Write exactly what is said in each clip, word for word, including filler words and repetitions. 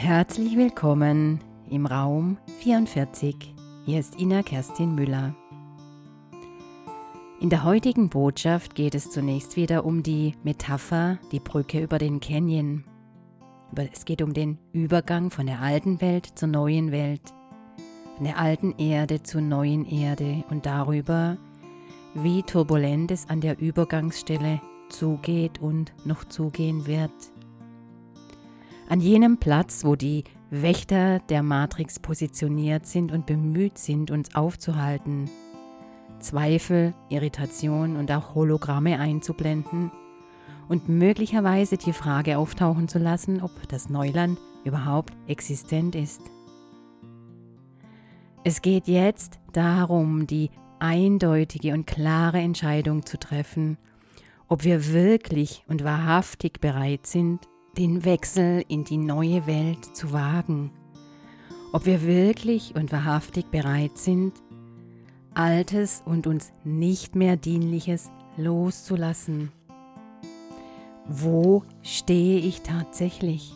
Herzlich willkommen im Raum vierundvierzig. Hier ist Ina Kerstin Müller. In der heutigen Botschaft geht es zunächst wieder um die Metapher, die Brücke über den Canyon. Es geht um den Übergang von der alten Welt zur neuen Welt, von der alten Erde zur neuen Erde und darüber, wie turbulent es an der Übergangsstelle zugeht und noch zugehen wird. An jenem Platz, wo die Wächter der Matrix positioniert sind und bemüht sind, uns aufzuhalten, Zweifel, Irritation und auch Hologramme einzublenden und möglicherweise die Frage auftauchen zu lassen, ob das Neuland überhaupt existent ist. Es geht jetzt darum, die eindeutige und klare Entscheidung zu treffen, ob wir wirklich und wahrhaftig bereit sind, den Wechsel in die neue Welt zu wagen, ob wir wirklich und wahrhaftig bereit sind, Altes und uns nicht mehr Dienliches loszulassen. Wo stehe ich tatsächlich?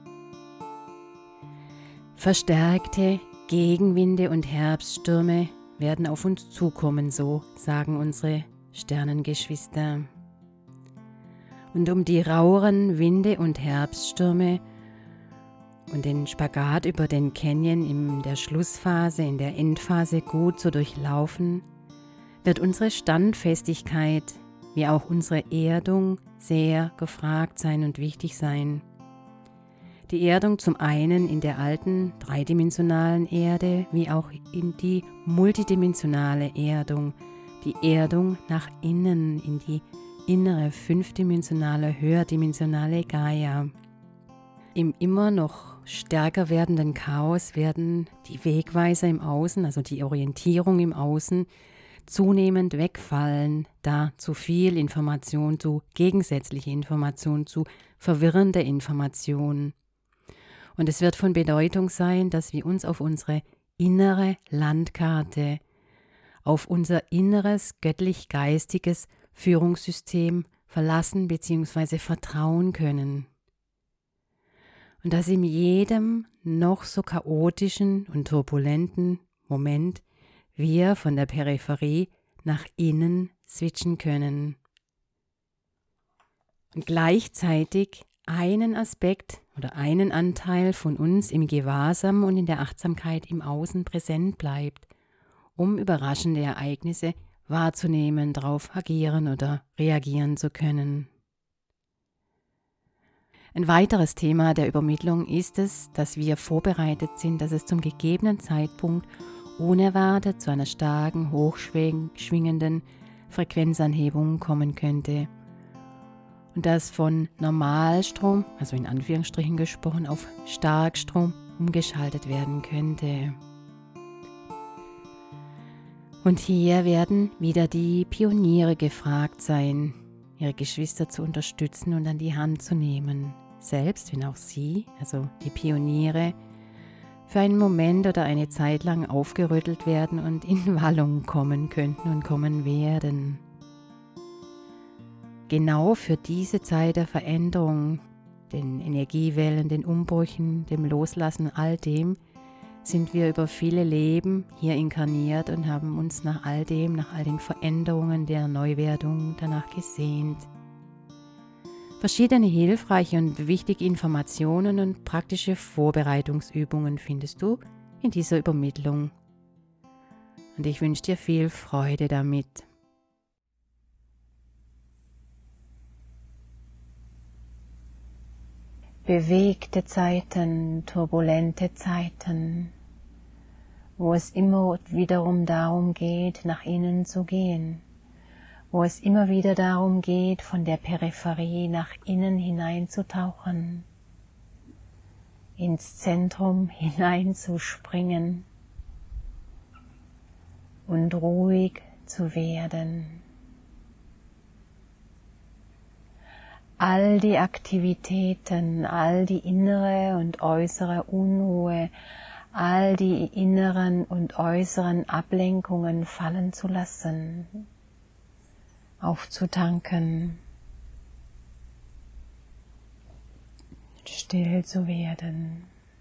Verstärkte Gegenwinde und Herbststürme werden auf uns zukommen, so sagen unsere Sternengeschwister. Und um die raueren Winde und Herbststürme und den Spagat über den Canyon in der Schlussphase, in der Endphase gut zu durchlaufen, wird unsere Standfestigkeit wie auch unsere Erdung sehr gefragt sein und wichtig sein. Die Erdung zum einen in der alten dreidimensionalen Erde, wie auch in die multidimensionale Erdung, die Erdung nach innen, in die innere, fünfdimensionale, höherdimensionale Gaia. Im immer noch stärker werdenden Chaos werden die Wegweiser im Außen, also die Orientierung im Außen, zunehmend wegfallen, da zu viel Information, zu gegensätzliche Information, zu verwirrende Information. Und es wird von Bedeutung sein, dass wir uns auf unsere innere Landkarte, auf unser inneres göttlich-geistiges Führungssystem verlassen bzw. vertrauen können. Und dass in jedem noch so chaotischen und turbulenten Moment wir von der Peripherie nach innen switchen können. Und gleichzeitig einen Aspekt oder einen Anteil von uns im Gewahrsam und in der Achtsamkeit im Außen präsent bleibt, um überraschende Ereignisse wahrzunehmen, darauf agieren oder reagieren zu können. Ein weiteres Thema der Übermittlung ist es, dass wir vorbereitet sind, dass es zum gegebenen Zeitpunkt unerwartet zu einer starken, hochschwingenden Frequenzanhebung kommen könnte und dass von Normalstrom, also in Anführungsstrichen gesprochen, auf Starkstrom umgeschaltet werden könnte. Und hier werden wieder die Pioniere gefragt sein, ihre Geschwister zu unterstützen und an die Hand zu nehmen. Selbst wenn auch sie, also die Pioniere, für einen Moment oder eine Zeit lang aufgerüttelt werden und in Wallung kommen könnten und kommen werden. Genau für diese Zeit der Veränderung, den Energiewellen, den Umbrüchen, dem Loslassen, all dem, sind wir über viele Leben hier inkarniert und haben uns nach all dem, nach all den Veränderungen der Neuwerdung danach gesehnt. Verschiedene hilfreiche und wichtige Informationen und praktische Vorbereitungsübungen findest du in dieser Übermittlung. Und ich wünsche dir viel Freude damit. Bewegte Zeiten, turbulente Zeiten, wo es immer wiederum darum geht, nach innen zu gehen, wo es immer wieder darum geht, von der Peripherie nach innen hineinzutauchen, ins Zentrum hineinzuspringen und ruhig zu werden. All die Aktivitäten, all die innere und äußere Unruhe, all die inneren und äußeren Ablenkungen fallen zu lassen, aufzutanken, still zu werden.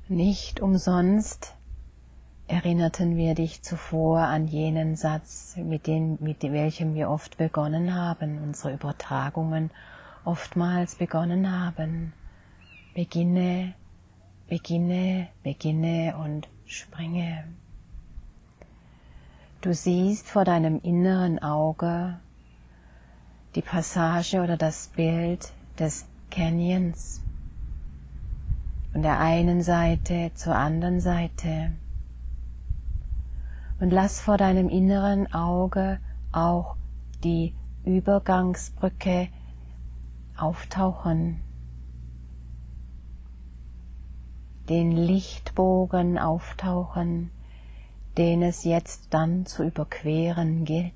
Nicht umsonst erinnerten wir dich zuvor an jenen Satz, mit, dem, mit welchem wir oft begonnen haben, unsere Übertragungen oftmals begonnen haben. Beginne, beginne, beginne und springe. Du siehst vor deinem inneren Auge die Passage oder das Bild des Canyons. Von der einen Seite zur anderen Seite. Und lass vor deinem inneren Auge auch die Übergangsbrücke auftauchen, den Lichtbogen auftauchen, den es jetzt dann zu überqueren gilt.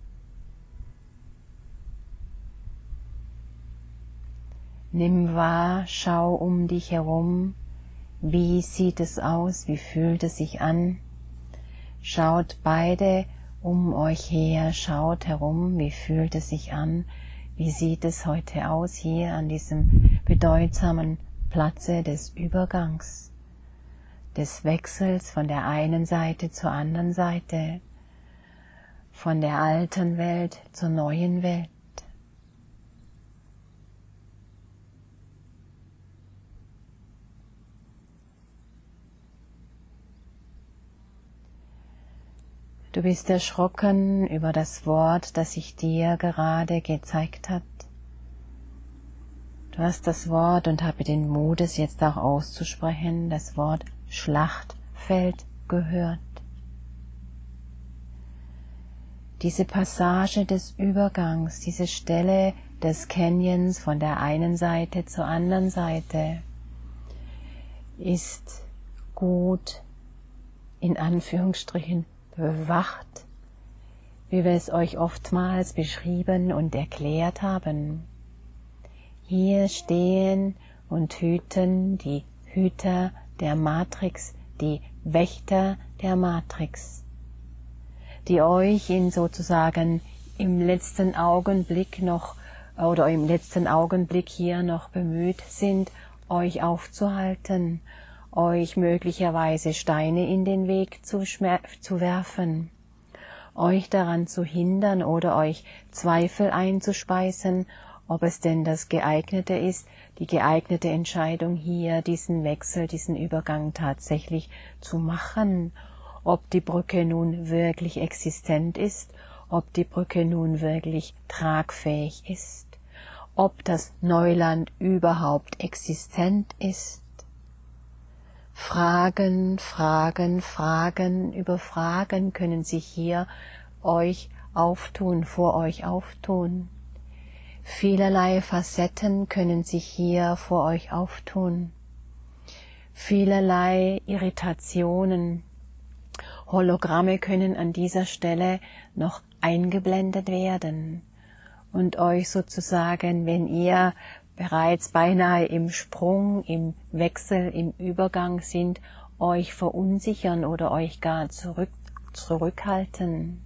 Nimm wahr, schau um dich herum, wie sieht es aus, wie fühlt es sich an? Schaut beide um euch her, schaut herum, wie fühlt es sich an, wie sieht es heute aus hier an diesem bedeutsamen Platze des Übergangs, des Wechsels von der einen Seite zur anderen Seite, von der alten Welt zur neuen Welt. Du bist erschrocken über das Wort, das sich dir gerade gezeigt hat. Du hast das Wort und habe den Mut, es jetzt auch auszusprechen, das Wort Schlachtfeld gehört. Diese Passage des Übergangs, diese Stelle des Canyons von der einen Seite zur anderen Seite ist gut, in Anführungsstrichen, bewacht, wie wir es euch oftmals beschrieben und erklärt haben. Hier stehen und hüten die Hüter der Matrix, die Wächter der Matrix, die euch in sozusagen im letzten Augenblick noch oder im letzten Augenblick hier noch bemüht sind, euch aufzuhalten, euch möglicherweise Steine in den Weg zu, zu werfen, euch daran zu hindern oder euch Zweifel einzuspeisen, ob es denn das Geeignete ist, die geeignete Entscheidung hier, diesen Wechsel, diesen Übergang tatsächlich zu machen, ob die Brücke nun wirklich existent ist, ob die Brücke nun wirklich tragfähig ist, ob das Neuland überhaupt existent ist. Fragen, Fragen, Fragen über Fragen können sich hier euch auftun, vor euch auftun. Vielerlei Facetten können sich hier vor euch auftun. Vielerlei Irritationen, Hologramme können an dieser Stelle noch eingeblendet werden und euch sozusagen, wenn ihr bereits beinahe im Sprung, im Wechsel, im Übergang sind, euch verunsichern oder euch gar zurück, zurückhalten.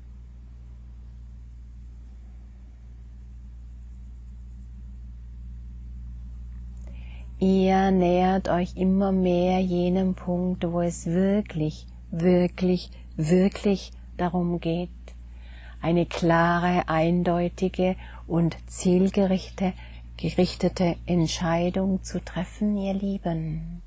Ihr nähert euch immer mehr jenem Punkt, wo es wirklich, wirklich, wirklich darum geht, eine klare, eindeutige und zielgerichtete gerichtete Entscheidung zu treffen, ihr Lieben.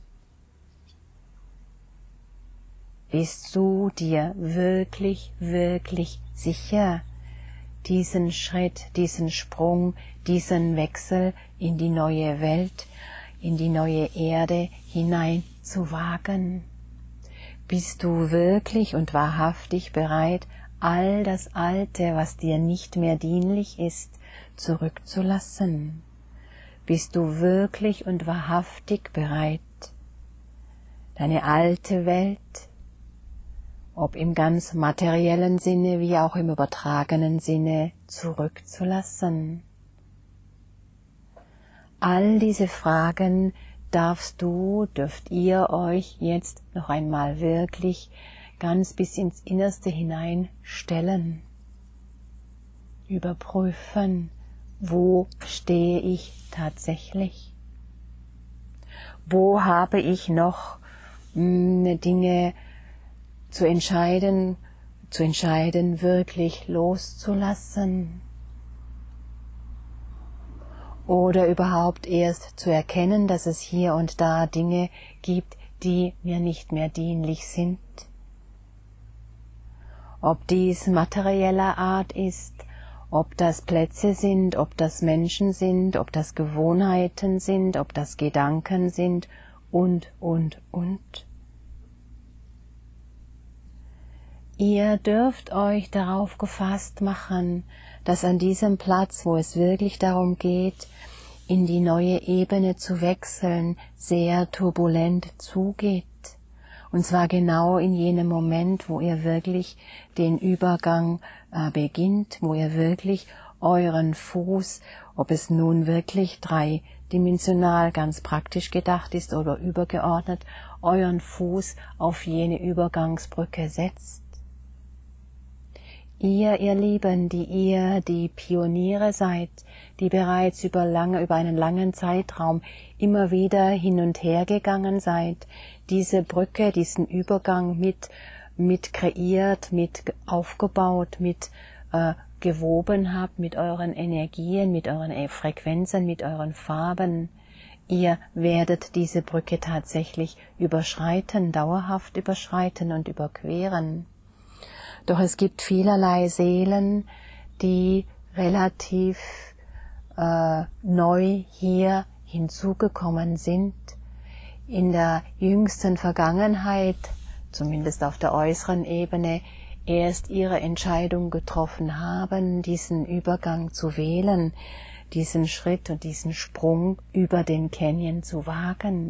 Bist du dir wirklich, wirklich sicher, diesen Schritt, diesen Sprung, diesen Wechsel in die neue Welt, in die neue Erde hinein zu wagen? Bist du wirklich und wahrhaftig bereit, all das Alte, was dir nicht mehr dienlich ist, zurückzulassen? Bist du wirklich und wahrhaftig bereit, deine alte Welt, ob im ganz materiellen Sinne wie auch im übertragenen Sinne, zurückzulassen? All diese Fragen darfst du, dürft ihr euch jetzt noch einmal wirklich ganz bis ins Innerste hinein stellen, überprüfen, wo stehe ich tatsächlich? Wo habe ich noch Dinge zu entscheiden, zu entscheiden, wirklich loszulassen. Oder überhaupt erst zu erkennen, dass es hier und da Dinge gibt, die mir nicht mehr dienlich sind. Ob dies materieller Art ist, ob das Plätze sind, ob das Menschen sind, ob das Gewohnheiten sind, ob das Gedanken sind und, und, und. Ihr dürft euch darauf gefasst machen, dass an diesem Platz, wo es wirklich darum geht, in die neue Ebene zu wechseln, sehr turbulent zugeht. Und zwar genau in jenem Moment, wo ihr wirklich den Übergang äh, beginnt, wo ihr wirklich euren Fuß, ob es nun wirklich dreidimensional ganz praktisch gedacht ist oder übergeordnet, euren Fuß auf jene Übergangsbrücke setzt. Ihr, ihr Lieben, die ihr die Pioniere seid, die bereits über lange, über einen langen Zeitraum immer wieder hin und her gegangen seid, diese Brücke, diesen Übergang mit, mit kreiert, mit aufgebaut, mit äh, gewoben habt, mit euren Energien, mit euren Frequenzen, mit euren Farben. Ihr werdet diese Brücke tatsächlich überschreiten, dauerhaft überschreiten und überqueren. Doch es gibt vielerlei Seelen, die relativ äh, neu hier hinzugekommen sind, in der jüngsten Vergangenheit, zumindest auf der äußeren Ebene, erst ihre Entscheidung getroffen haben, diesen Übergang zu wählen, diesen Schritt und diesen Sprung über den Canyon zu wagen.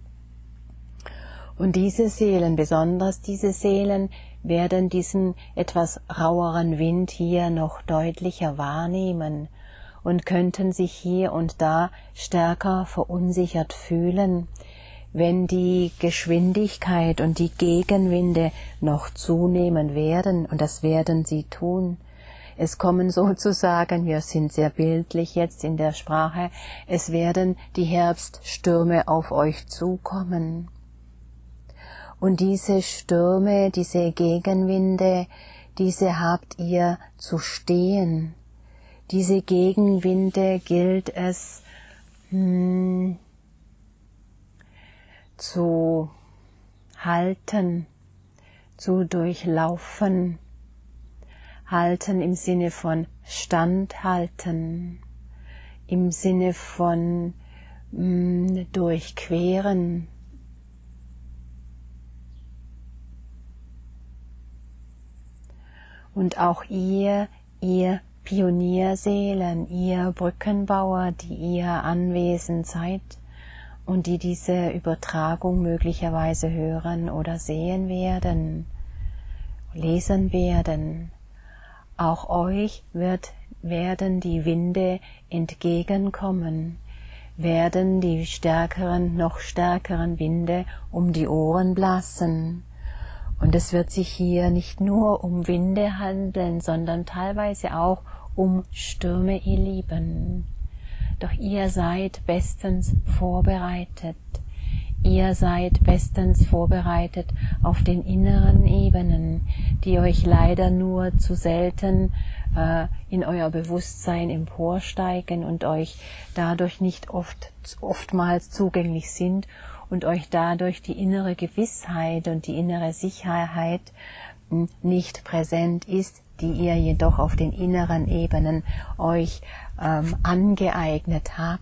Und diese Seelen, besonders diese Seelen, werden diesen etwas raueren Wind hier noch deutlicher wahrnehmen und könnten sich hier und da stärker verunsichert fühlen, wenn die Geschwindigkeit und die Gegenwinde noch zunehmen werden, und das werden sie tun. Es kommen sozusagen, wir sind sehr bildlich jetzt in der Sprache, es werden die Herbststürme auf euch zukommen. Und diese Stürme, diese Gegenwinde, diese habt ihr zu stehen. Diese Gegenwinde gilt es hm, zu halten, zu durchlaufen. Halten im Sinne von standhalten, im Sinne von hm, durchqueren. Und auch ihr, ihr Pionierseelen, ihr Brückenbauer, die ihr anwesend seid und die diese Übertragung möglicherweise hören oder sehen werden, lesen werden, auch euch wird, werden die Winde entgegenkommen, werden die stärkeren, noch stärkeren Winde um die Ohren blasen. Und es wird sich hier nicht nur um Winde handeln, sondern teilweise auch um Stürme, ihr Lieben. Doch ihr seid bestens vorbereitet. Ihr seid bestens vorbereitet auf den inneren Ebenen, die euch leider nur zu selten äh, in euer Bewusstsein emporsteigen und euch dadurch nicht oft, oftmals zugänglich sind und euch dadurch die innere Gewissheit und die innere Sicherheit nicht präsent ist, die ihr jedoch auf den inneren Ebenen euch ähm, angeeignet habt.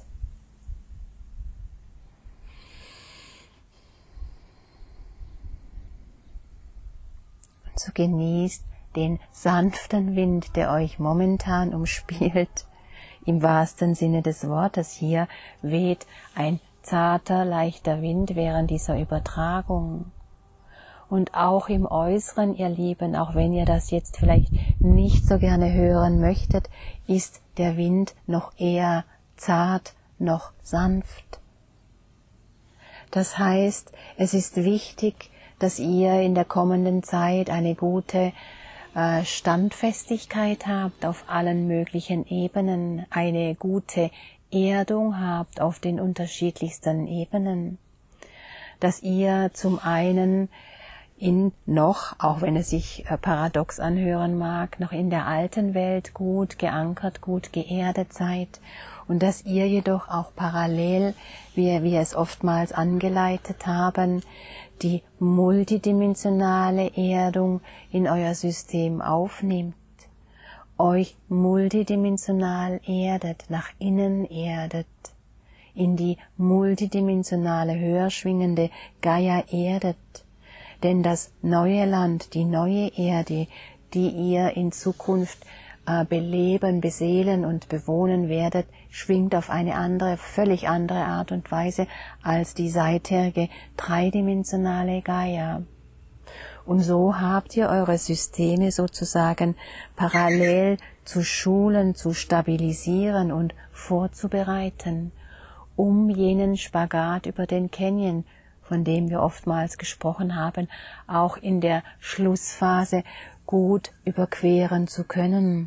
Und so genießt den sanften Wind, der euch momentan umspielt. Im wahrsten Sinne des Wortes, hier weht ein zarter, leichter Wind während dieser Übertragung. Und auch im Äußeren, ihr Lieben, auch wenn ihr das jetzt vielleicht nicht so gerne hören möchtet, ist der Wind noch eher zart, noch sanft. Das heißt, es ist wichtig, dass ihr in der kommenden Zeit eine gute äh, Standfestigkeit habt auf allen möglichen Ebenen, eine gute Erdung habt auf den unterschiedlichsten Ebenen. dass ihr zum einen in noch, auch wenn es sich äh, paradox anhören mag, noch in der alten Welt gut geankert, gut geerdet seid und dass ihr jedoch auch parallel, wie wir es oftmals angeleitet haben, die multidimensionale Erdung in euer System aufnimmt, euch multidimensional erdet, nach innen erdet, in die multidimensionale, höher schwingende Gaia erdet. Denn das neue Land, die neue Erde, die ihr in Zukunft äh, beleben, beseelen und bewohnen werdet, schwingt auf eine andere, völlig andere Art und Weise als die seitherige dreidimensionale Gaia. Und so habt ihr eure Systeme sozusagen parallel zu schulen, zu stabilisieren und vorzubereiten, um jenen Spagat über den Canyon, von dem wir oftmals gesprochen haben, auch in der Schlussphase gut überqueren zu können.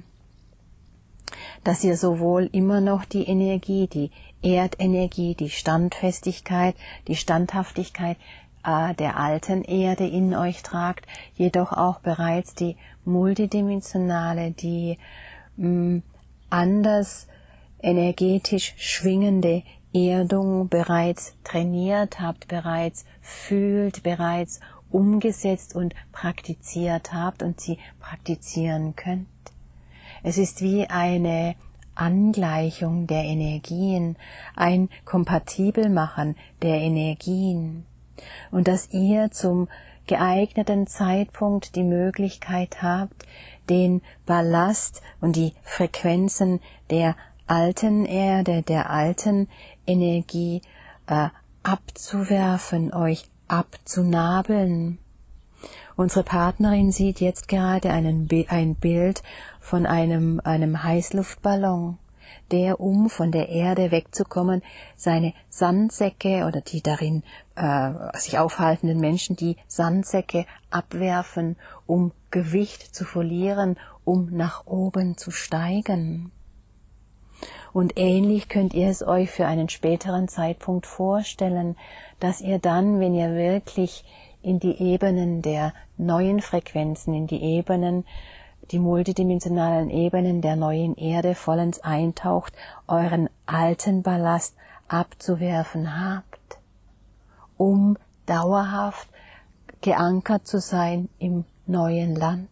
Dass ihr sowohl immer noch die Energie, die Erdenergie, die Standfestigkeit, die Standhaftigkeit äh, der alten Erde in euch tragt, jedoch auch bereits die multidimensionale, die mh, anders energetisch schwingende Erdung bereits trainiert habt, bereits fühlt, bereits umgesetzt und praktiziert habt und sie praktizieren könnt. Es ist wie eine Angleichung der Energien, ein Kompatibelmachen der Energien und dass ihr zum geeigneten Zeitpunkt die Möglichkeit habt, den Ballast und die Frequenzen der alten Erde, der alten Energie äh, abzuwerfen, euch abzunabeln. Unsere Partnerin sieht jetzt gerade einen, ein Bild von einem, einem Heißluftballon, der, um von der Erde wegzukommen, seine Sandsäcke oder die darin äh, sich aufhaltenden Menschen, die Sandsäcke abwerfen, um Gewicht zu verlieren, um nach oben zu steigen. Und ähnlich könnt ihr es euch für einen späteren Zeitpunkt vorstellen, dass ihr dann, wenn ihr wirklich in die Ebenen der neuen Frequenzen, in die Ebenen, die multidimensionalen Ebenen der neuen Erde vollends eintaucht, euren alten Ballast abzuwerfen habt, um dauerhaft geankert zu sein im neuen Land.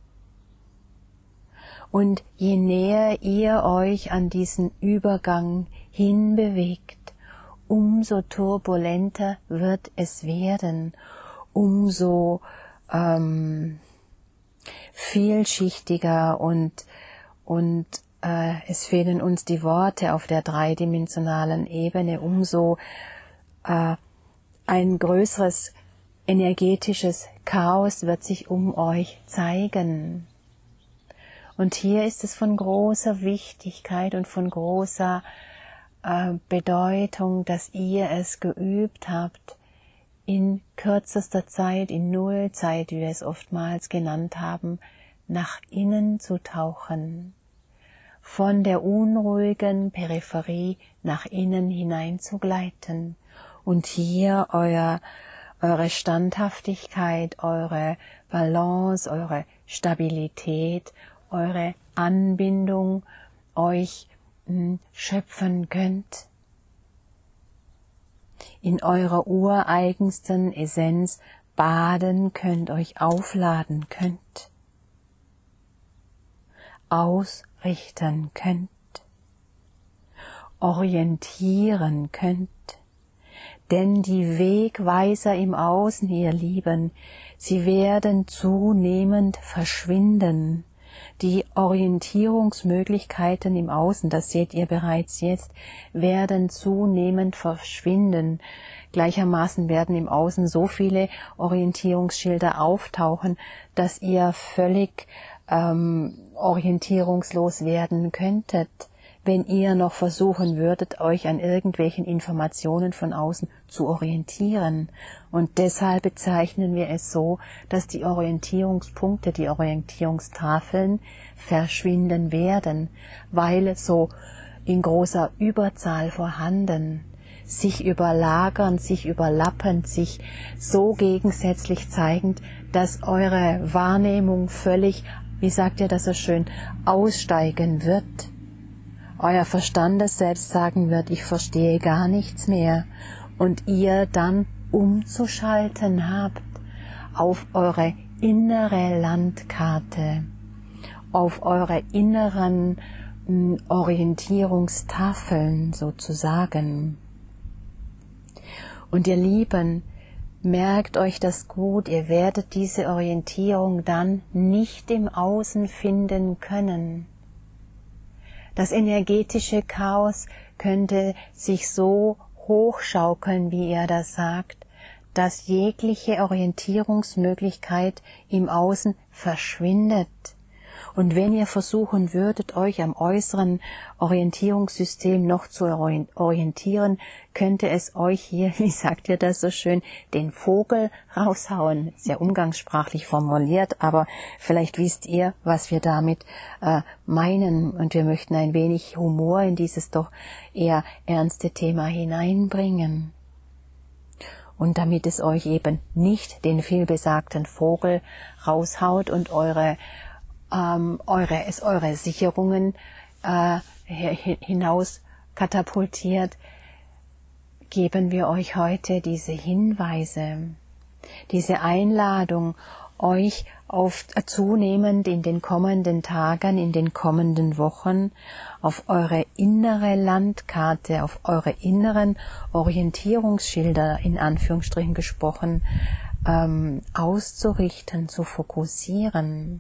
Und je näher ihr euch an diesen Übergang hinbewegt, umso turbulenter wird es werden, umso ähm, vielschichtiger und, und äh, es fehlen uns die Worte auf der dreidimensionalen Ebene, umso äh, ein größeres energetisches Chaos wird sich um euch zeigen. Und hier ist es von großer Wichtigkeit und von großer äh, Bedeutung, dass ihr es geübt habt, in kürzester Zeit, in Nullzeit, wie wir es oftmals genannt haben, nach innen zu tauchen, von der unruhigen Peripherie nach innen hinein zu gleiten und hier euer, eure Standhaftigkeit, eure Balance, eure Stabilität, eure Anbindung euch mh, schöpfen könnt, in eurer ureigensten Essenz baden könnt, euch aufladen könnt, ausrichten könnt, orientieren könnt. Denn die Wegweiser im Außen, ihr Lieben, sie werden zunehmend verschwinden. Die Orientierungsmöglichkeiten im Außen, das seht ihr bereits jetzt, werden zunehmend verschwinden. Gleichermaßen werden im Außen so viele Orientierungsschilder auftauchen, dass ihr völlig ähm, orientierungslos werden könntet, wenn ihr noch versuchen würdet, euch an irgendwelchen Informationen von außen zu orientieren. Und deshalb bezeichnen wir es so, dass die Orientierungspunkte, die Orientierungstafeln verschwinden werden, weil so in großer Überzahl vorhanden. sich überlagernd, sich überlappend, sich so gegensätzlich zeigend, dass eure Wahrnehmung völlig, wie sagt ihr das so schön, aussteigen wird. Euer Verstandes selbst sagen wird, ich verstehe gar nichts mehr, und ihr dann umzuschalten habt auf eure innere Landkarte, auf eure inneren m, Orientierungstafeln sozusagen. Und ihr Lieben, merkt euch das gut, ihr werdet diese Orientierung dann nicht im Außen finden können. Das energetische Chaos könnte sich so hochschaukeln, wie ihr das sagt, dass jegliche Orientierungsmöglichkeit im Außen verschwindet. Und wenn ihr versuchen würdet, euch am äußeren Orientierungssystem noch zu orientieren, könnte es euch hier, wie sagt ihr das so schön, den Vogel raushauen. Sehr umgangssprachlich formuliert, aber vielleicht wisst ihr, was wir damit äh, meinen. Und wir möchten ein wenig Humor in dieses doch eher ernste Thema hineinbringen. Und damit es euch eben nicht den vielbesagten Vogel raushaut und eure Ähm, eure, es eure Sicherungen äh, hinaus katapultiert, geben wir euch heute diese Hinweise, diese Einladung, euch auf, zunehmend in den kommenden Tagen, in den kommenden Wochen auf eure innere Landkarte, auf eure inneren Orientierungsschilder, in Anführungsstrichen gesprochen, ähm, auszurichten, zu fokussieren.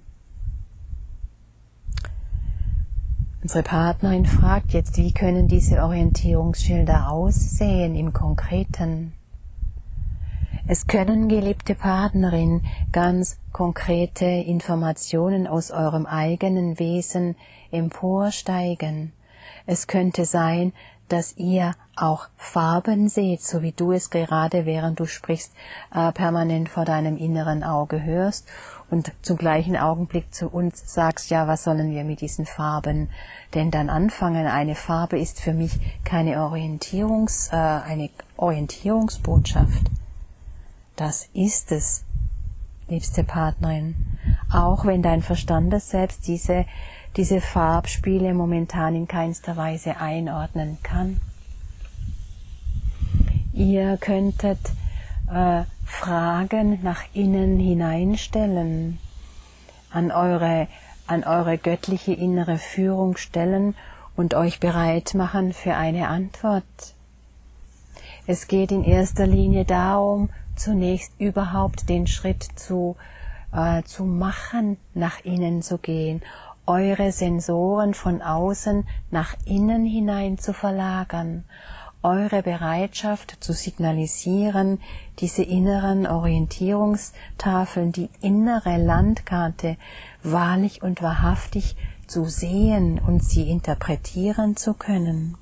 Unsere Partnerin fragt jetzt, wie können diese Orientierungsschilder aussehen im Konkreten? Es können, geliebte Partnerin, ganz konkrete Informationen aus eurem eigenen Wesen emporsteigen. Es könnte sein, dass ihr auch Farben seht, so wie du es gerade, während du sprichst, äh, permanent vor deinem inneren Auge hörst und zum gleichen Augenblick zu uns sagst, ja, was sollen wir mit diesen Farben denn dann anfangen? Eine Farbe ist für mich keine Orientierungs, äh, eine Orientierungsbotschaft. Das ist es, liebste Partnerin, auch wenn dein Verstandes selbst diese, diese Farbspiele momentan in keinster Weise einordnen kann. Ihr könntet äh, Fragen nach innen hineinstellen, an eure, an eure göttliche innere Führung stellen und euch bereit machen für eine Antwort. Es geht in erster Linie darum, zunächst überhaupt den Schritt zu, äh, zu machen, nach innen zu gehen, eure Sensoren von außen nach innen hinein zu verlagern, eure Bereitschaft zu signalisieren, diese inneren Orientierungstafeln, die innere Landkarte wahrlich und wahrhaftig zu sehen und sie interpretieren zu können.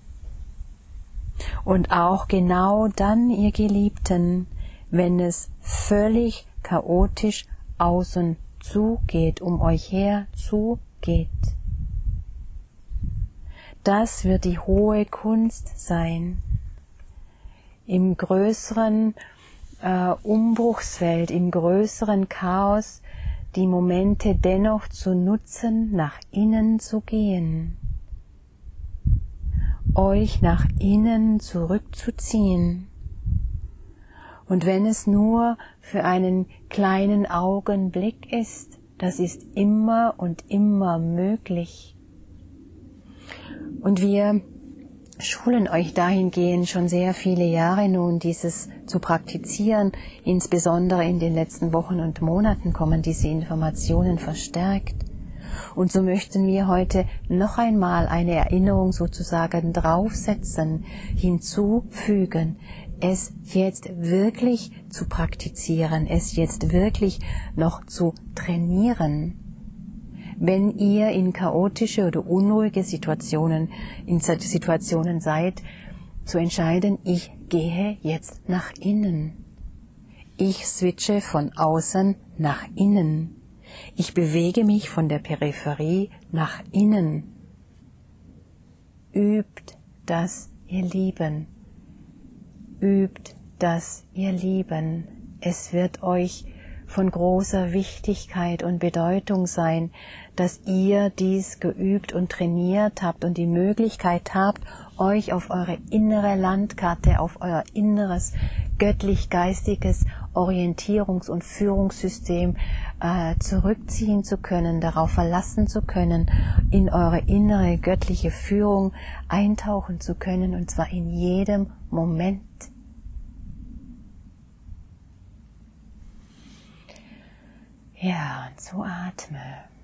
Und auch genau dann, ihr Geliebten, wenn es völlig chaotisch außen zugeht, um euch her zugeht. Das wird die hohe Kunst sein, im größeren äh, Umbruchsfeld, im größeren Chaos, die Momente dennoch zu nutzen, nach innen zu gehen, euch nach innen zurückzuziehen. Und wenn es nur für einen kleinen Augenblick ist, das ist immer und immer möglich. Und wir schulen euch dahingehend schon sehr viele Jahre nun, dieses zu praktizieren. Insbesondere in den letzten Wochen und Monaten kommen diese Informationen verstärkt. Und so möchten wir heute noch einmal eine Erinnerung sozusagen draufsetzen, hinzufügen, es jetzt wirklich zu praktizieren, es jetzt wirklich noch zu trainieren. Wenn ihr in chaotische oder unruhige Situationen, in Situationen seid, zu entscheiden, ich gehe jetzt nach innen. Ich switche von außen nach innen. Ich bewege mich von der Peripherie nach innen. Übt das, ihr Lieben. übt das, ihr Lieben. Es wird euch von großer Wichtigkeit und Bedeutung sein, dass ihr dies geübt und trainiert habt und die Möglichkeit habt, euch auf eure innere Landkarte, auf euer inneres göttlich-geistiges Orientierungs- und Führungssystem äh, zurückziehen zu können, darauf verlassen zu können, in eure innere göttliche Führung eintauchen zu können, und zwar in jedem Moment. Ja, und so atme.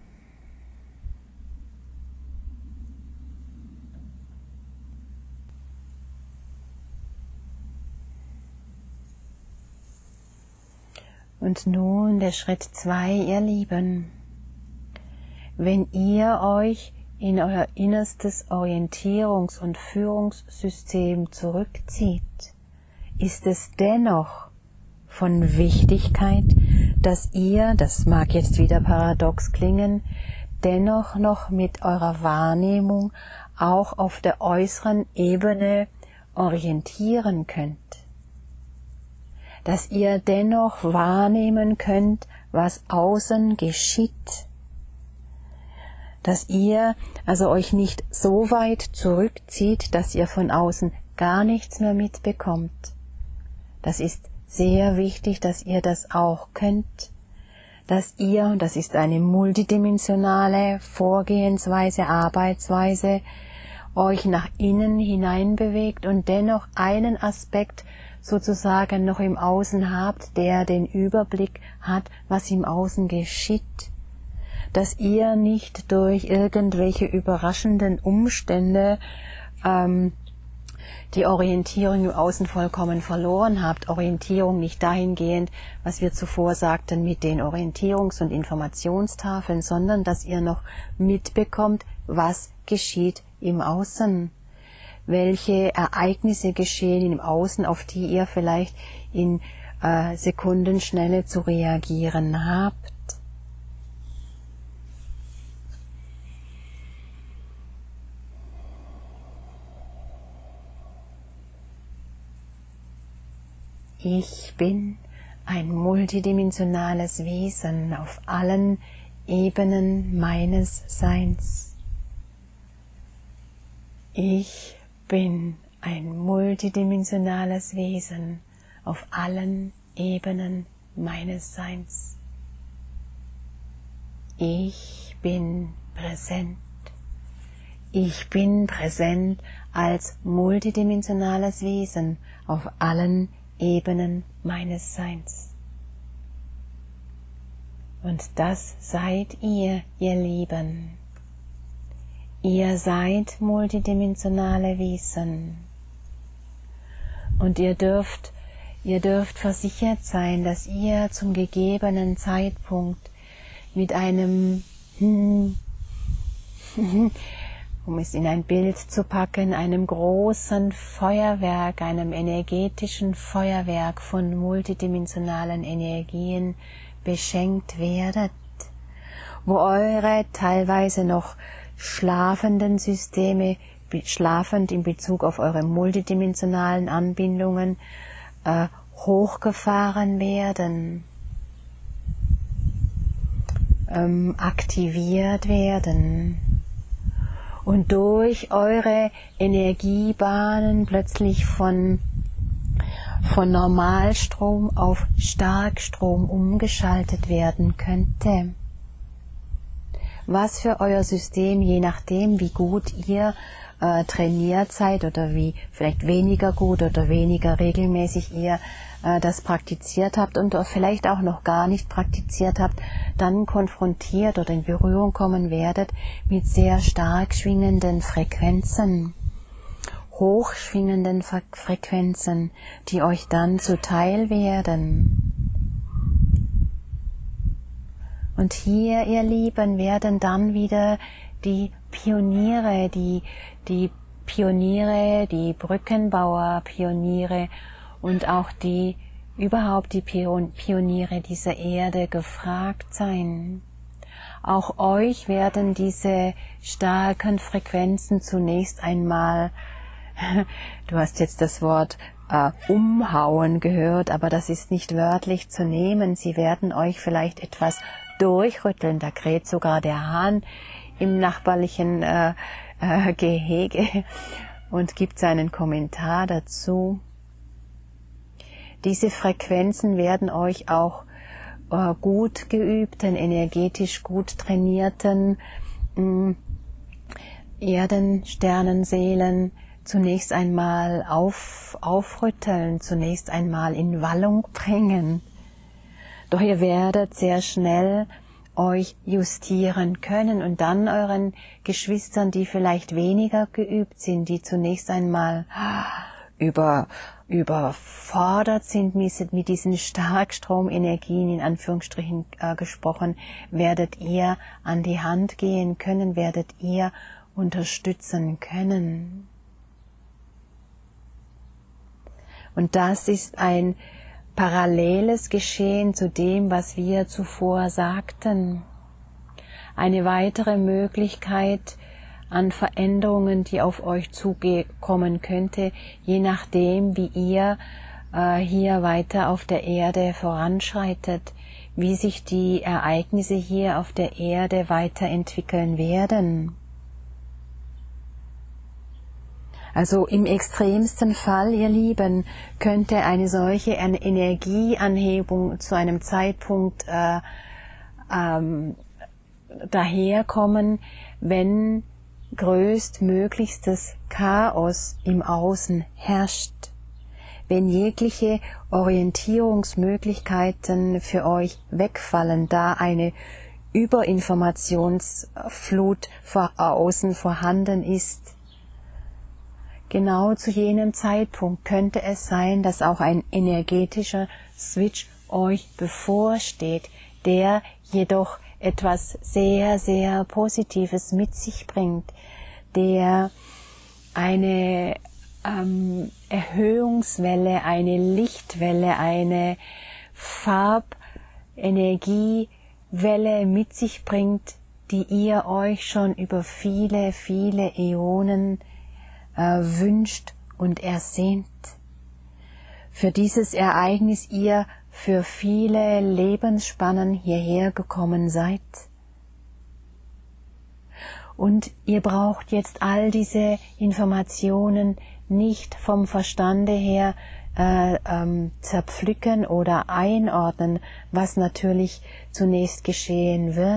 Und nun der Schritt zwei, ihr Lieben. Wenn ihr euch in euer innerstes Orientierungs- und Führungssystem zurückzieht, ist es dennoch von Wichtigkeit, dass ihr, das mag jetzt wieder paradox klingen, dennoch noch mit eurer Wahrnehmung auch auf der äußeren Ebene orientieren könnt. Dass ihr dennoch wahrnehmen könnt, was außen geschieht. Dass ihr also euch nicht so weit zurückzieht, dass ihr von außen gar nichts mehr mitbekommt. Das ist sehr wichtig, dass ihr das auch könnt, dass ihr, und das ist eine multidimensionale Vorgehensweise, Arbeitsweise, euch nach innen hinein bewegt und dennoch einen Aspekt sozusagen noch im Außen habt, der den Überblick hat, was im Außen geschieht, dass ihr nicht durch irgendwelche überraschenden Umstände ähm, die Orientierung im Außen vollkommen verloren habt. Orientierung nicht dahingehend, was wir zuvor sagten mit den Orientierungs- und Informationstafeln, sondern dass ihr noch mitbekommt, was geschieht im Außen. Welche Ereignisse geschehen im Außen, auf die ihr vielleicht in äh, Sekundenschnelle zu reagieren habt. Ich bin ein multidimensionales Wesen auf allen Ebenen meines Seins. Ich bin ein multidimensionales Wesen auf allen Ebenen meines Seins. Ich bin präsent. Ich bin präsent als multidimensionales Wesen auf allen Ebenen meines Seins. Und das seid ihr, ihr Lieben. Ihr seid multidimensionale Wesen. Und ihr dürft, ihr dürft versichert sein, dass ihr zum gegebenen Zeitpunkt mit einem, um es in ein Bild zu packen, einem großen Feuerwerk, einem energetischen Feuerwerk von multidimensionalen Energien beschenkt werdet, wo eure teilweise noch schlafenden Systeme, schlafend in Bezug auf eure multidimensionalen Anbindungen, äh, hochgefahren werden, ähm, aktiviert werden und durch eure Energiebahnen plötzlich von von Normalstrom auf Starkstrom umgeschaltet werden könnte. Was für euer System, je nachdem, wie gut ihr äh, trainiert seid oder wie vielleicht weniger gut oder weniger regelmäßig ihr äh, das praktiziert habt und vielleicht auch noch gar nicht praktiziert habt, dann konfrontiert oder in Berührung kommen werdet mit sehr stark schwingenden Frequenzen, hochschwingenden Frequenzen, die euch dann zuteil werden. Und hier, ihr Lieben, werden dann wieder die Pioniere, die, die Pioniere, die Brückenbauer, Pioniere und auch die, überhaupt die Pioniere dieser Erde gefragt sein. Auch euch werden diese starken Frequenzen zunächst einmal, du hast jetzt das Wort äh, umhauen gehört, aber das ist nicht wörtlich zu nehmen. Sie werden euch vielleicht etwas durchrütteln. Da kräht sogar der Hahn im nachbarlichen äh, äh, Gehege und gibt seinen Kommentar dazu. Diese Frequenzen werden euch auch äh, gut geübten, energetisch gut trainierten mh, Erden, Sternenseelen zunächst einmal auf, aufrütteln, zunächst einmal in Wallung bringen. Doch ihr werdet sehr schnell euch justieren können und dann euren Geschwistern, die vielleicht weniger geübt sind, die zunächst einmal über, überfordert sind mit diesen Starkstromenergien, in Anführungsstrichen äh, gesprochen, werdet ihr an die Hand gehen können, werdet ihr unterstützen können. Und das ist ein paralleles Geschehen zu dem, was wir zuvor sagten. Eine weitere Möglichkeit an Veränderungen, die auf euch zukommen könnte, je nachdem, wie ihr äh, hier weiter auf der Erde voranschreitet, wie sich die Ereignisse hier auf der Erde weiterentwickeln werden. Also im extremsten Fall, ihr Lieben, könnte eine solche Energieanhebung zu einem Zeitpunkt äh, ähm, daherkommen, wenn größtmöglichstes Chaos im Außen herrscht, wenn jegliche Orientierungsmöglichkeiten für euch wegfallen, da eine Überinformationsflut vor außen vorhanden ist. Genau zu jenem Zeitpunkt könnte es sein, dass auch ein energetischer Switch euch bevorsteht, der jedoch etwas sehr, sehr Positives mit sich bringt, der eine ähm, Erhöhungswelle, eine Lichtwelle, eine Farbenergiewelle mit sich bringt, die ihr euch schon über viele, viele Äonen Äh, wünscht und ersehnt. Für dieses Ereignis ihr für viele Lebensspannen hierher gekommen seid. Und ihr braucht jetzt all diese Informationen nicht vom Verstande her äh, ähm, zerpflücken oder einordnen, was natürlich zunächst geschehen wird.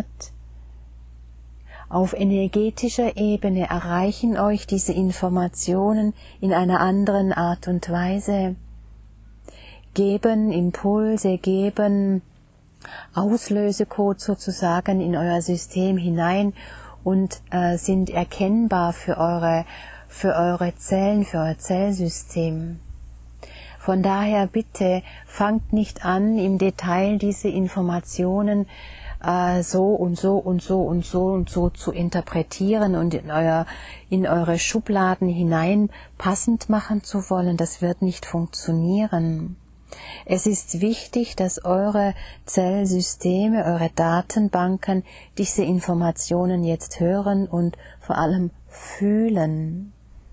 Auf energetischer Ebene erreichen euch diese Informationen in einer anderen Art und Weise, geben Impulse, geben Auslösecode sozusagen in euer System hinein und äh, sind erkennbar für eure, für eure Zellen, für euer Zellsystem. Von daher bitte fangt nicht an, im Detail diese Informationen so und so und so und so und so zu interpretieren und in, euer, in eure Schubladen hinein passend machen zu wollen. Das wird nicht funktionieren. Es ist wichtig, dass eure Zellsysteme, eure Datenbanken diese Informationen jetzt hören und vor allem fühlen.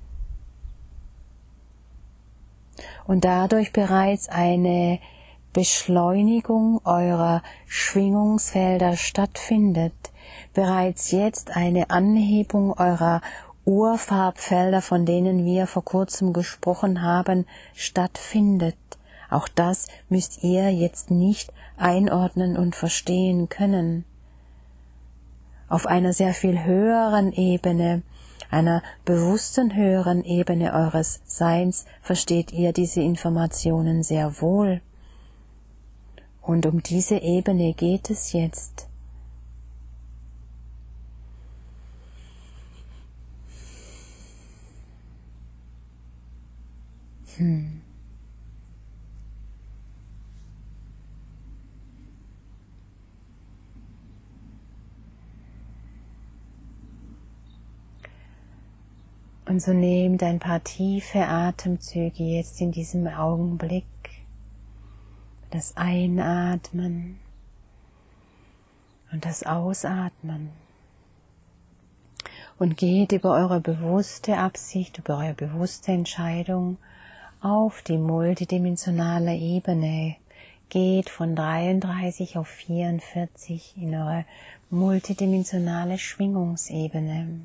Und dadurch bereits eine Beschleunigung eurer Schwingungsfelder stattfindet, bereits jetzt eine Anhebung eurer Urfarbfelder, von denen wir vor kurzem gesprochen haben, stattfindet. Auch das müsst ihr jetzt nicht einordnen und verstehen können. Auf einer sehr viel höheren Ebene, einer bewussten höheren Ebene eures Seins versteht ihr diese Informationen sehr wohl. Und um diese Ebene geht es jetzt. Hm. Und so nehmt ein paar tiefe Atemzüge jetzt in diesem Augenblick. Das Einatmen und das Ausatmen. Und geht über eure bewusste Absicht, über eure bewusste Entscheidung auf die multidimensionale Ebene. Geht von dreiunddreißig auf vierundvierzig in eure multidimensionale Schwingungsebene.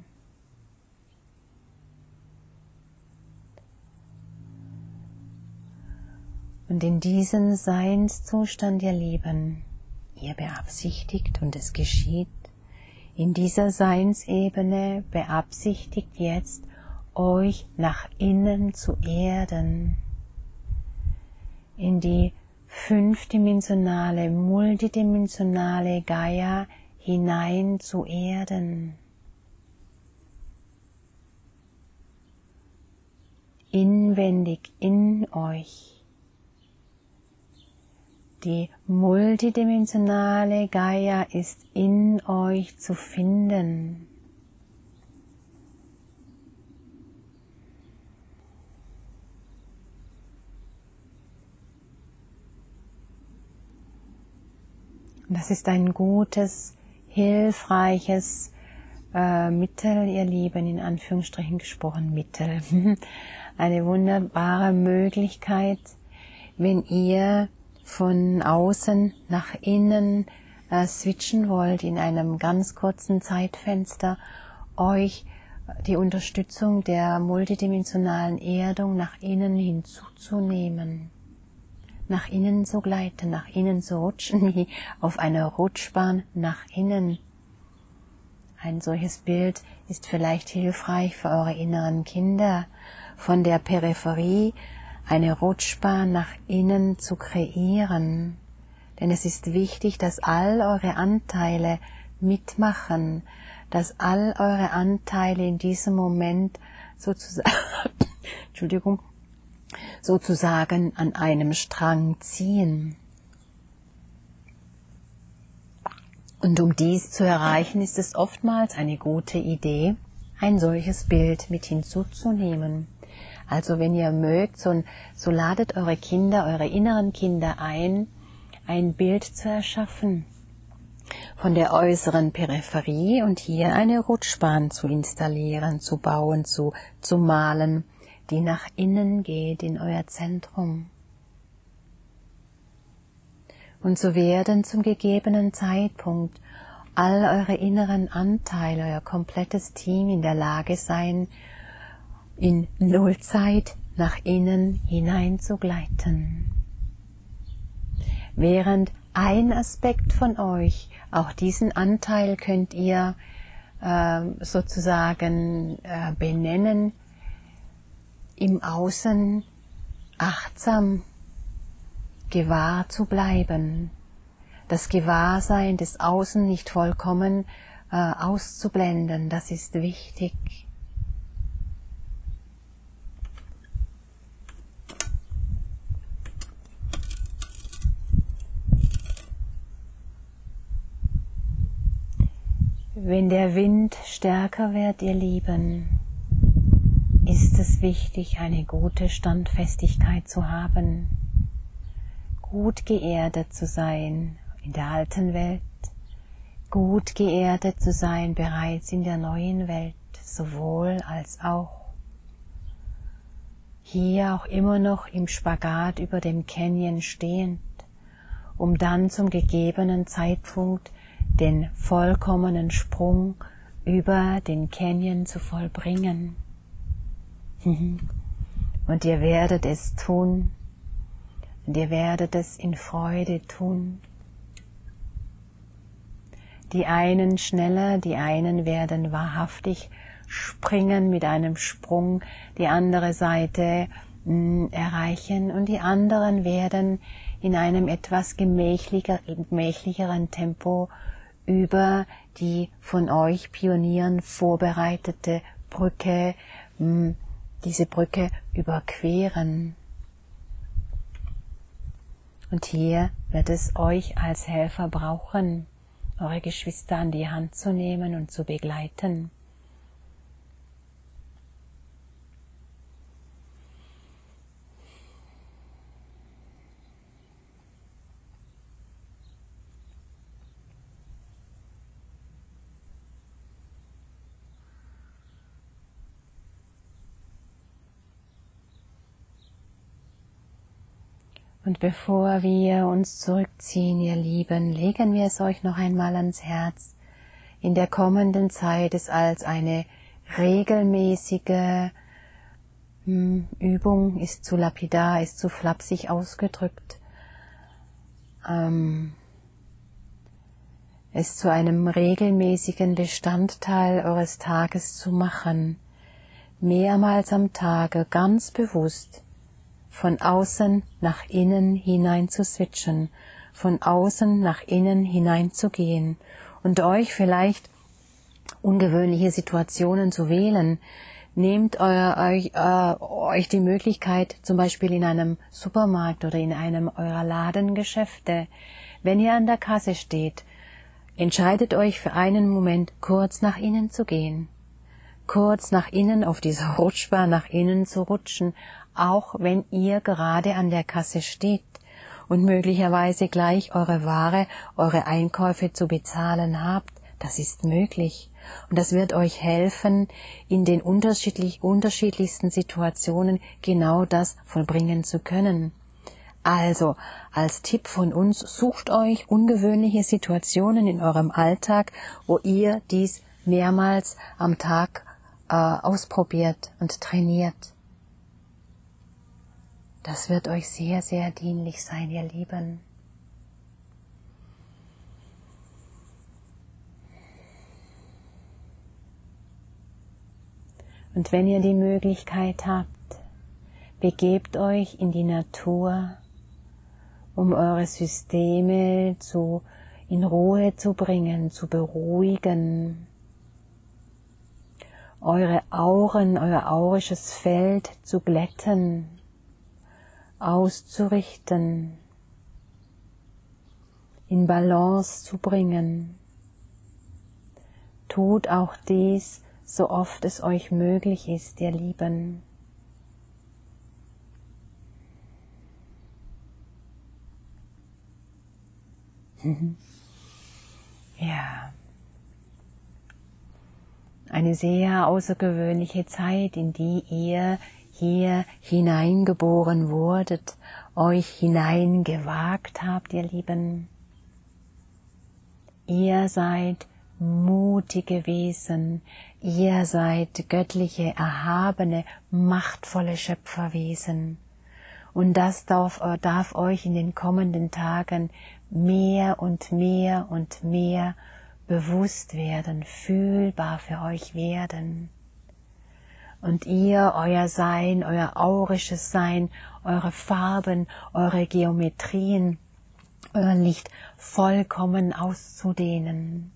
Und in diesem Seinszustand, ihr Lieben, ihr beabsichtigt und es geschieht, in dieser Seinsebene beabsichtigt jetzt, euch nach innen zu erden, in die fünfdimensionale, multidimensionale Gaia hinein zu erden, inwendig in euch. Die multidimensionale Gaia ist in euch zu finden. Und das ist ein gutes, hilfreiches äh, Mittel, ihr Lieben, in Anführungsstrichen gesprochen, Mittel. Eine wunderbare Möglichkeit, wenn ihr von außen nach innen äh, switchen wollt, in einem ganz kurzen Zeitfenster, euch die Unterstützung der multidimensionalen Erdung nach innen hinzuzunehmen, nach innen zu gleiten, nach innen zu rutschen, wie auf einer Rutschbahn nach innen. Ein solches Bild ist vielleicht hilfreich für eure inneren Kinder, von der Peripherie eine Rutschbahn nach innen zu kreieren. Denn es ist wichtig, dass all eure Anteile mitmachen, dass all eure Anteile in diesem Moment sozusagen, Entschuldigung, sozusagen an einem Strang ziehen. Und um dies zu erreichen, ist es oftmals eine gute Idee, ein solches Bild mit hinzuzunehmen. Also wenn ihr mögt, so, so ladet eure Kinder, eure inneren Kinder ein, ein Bild zu erschaffen von der äußeren Peripherie und hier eine Rutschbahn zu installieren, zu bauen, zu, zu malen, die nach innen geht in euer Zentrum. Und so werden zum gegebenen Zeitpunkt all eure inneren Anteile, euer komplettes Team in der Lage sein, in Nullzeit nach innen hinein zu gleiten. Während ein Aspekt von euch, auch diesen Anteil könnt ihr äh, sozusagen äh, benennen, im Außen achtsam gewahr zu bleiben, das Gewahrsein des Außen nicht vollkommen äh, auszublenden, das ist wichtig. Wenn der Wind stärker wird, ihr Lieben, ist es wichtig, eine gute Standfestigkeit zu haben, gut geerdet zu sein in der alten Welt, gut geerdet zu sein bereits in der neuen Welt, sowohl als auch. Hier auch immer noch im Spagat über dem Canyon stehend, um dann zum gegebenen Zeitpunkt den vollkommenen Sprung über den Canyon zu vollbringen. Und ihr werdet es tun, und ihr werdet es in Freude tun. Die einen schneller, die einen werden wahrhaftig springen mit einem Sprung, die andere Seite mh, erreichen und die anderen werden in einem etwas gemächlicher, gemächlicheren Tempo über die von euch Pionieren vorbereitete Brücke, mh, diese Brücke überqueren. Und hier wird es euch als Helfer brauchen, eure Geschwister an die Hand zu nehmen und zu begleiten. Und bevor wir uns zurückziehen, ihr Lieben, legen wir es euch noch einmal ans Herz, in der kommenden Zeit es als eine regelmäßige hm, Übung, ist zu lapidar, ist zu flapsig ausgedrückt, ähm, es zu einem regelmäßigen Bestandteil eures Tages zu machen, mehrmals am Tage ganz bewusst von außen nach innen hinein zu switchen, von außen nach innen hinein zu gehen und euch vielleicht ungewöhnliche Situationen zu wählen. Nehmt euer, euch, äh, euch die Möglichkeit, zum Beispiel in einem Supermarkt oder in einem eurer Ladengeschäfte, wenn ihr an der Kasse steht, entscheidet euch für einen Moment, kurz nach innen zu gehen, kurz nach innen auf dieser Rutschbahn nach innen zu rutschen, auch wenn ihr gerade an der Kasse steht und möglicherweise gleich eure Ware, eure Einkäufe zu bezahlen habt. Das ist möglich und das wird euch helfen, in den unterschiedlich, unterschiedlichsten Situationen genau das vollbringen zu können. Also, als Tipp von uns, sucht euch ungewöhnliche Situationen in eurem Alltag, wo ihr dies mehrmals am Tag äh, ausprobiert und trainiert. Das wird euch sehr, sehr dienlich sein, ihr Lieben. Und wenn ihr die Möglichkeit habt, begebt euch in die Natur, um eure Systeme zu, in Ruhe zu bringen, zu beruhigen, eure Auren, euer aurisches Feld zu glätten, auszurichten, in Balance zu bringen. Tut auch dies, so oft es euch möglich ist, ihr Lieben. Ja, eine sehr außergewöhnliche Zeit, in die ihr hier hineingeboren wurdet, euch hineingewagt habt, ihr Lieben. Ihr seid mutige Wesen, ihr seid göttliche, erhabene, machtvolle Schöpferwesen. Und das darf, darf euch in den kommenden Tagen mehr und mehr und mehr bewusst werden, fühlbar für euch werden. Und ihr, euer Sein, euer aurisches Sein, eure Farben, eure Geometrien, euer Licht vollkommen auszudehnen.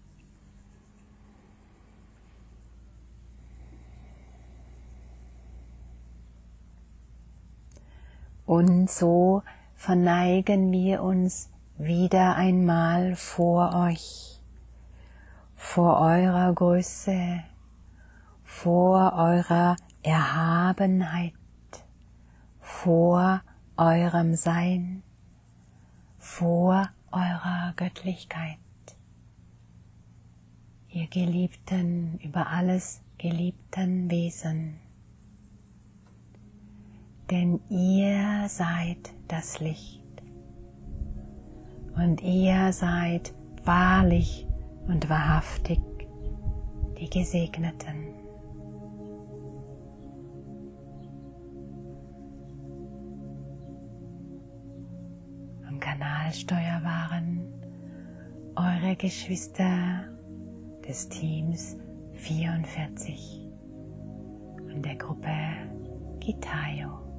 Und so verneigen wir uns wieder einmal vor euch, vor eurer Größe, vor eurer Erhabenheit, vor eurem Sein, vor eurer Göttlichkeit. Ihr geliebten, über alles geliebten Wesen. Denn ihr seid das Licht und ihr seid wahrlich und wahrhaftig die Gesegneten. Am Kanalsteuer waren eure Geschwister des Teams vierundvierzig und der Gruppe Gitayo.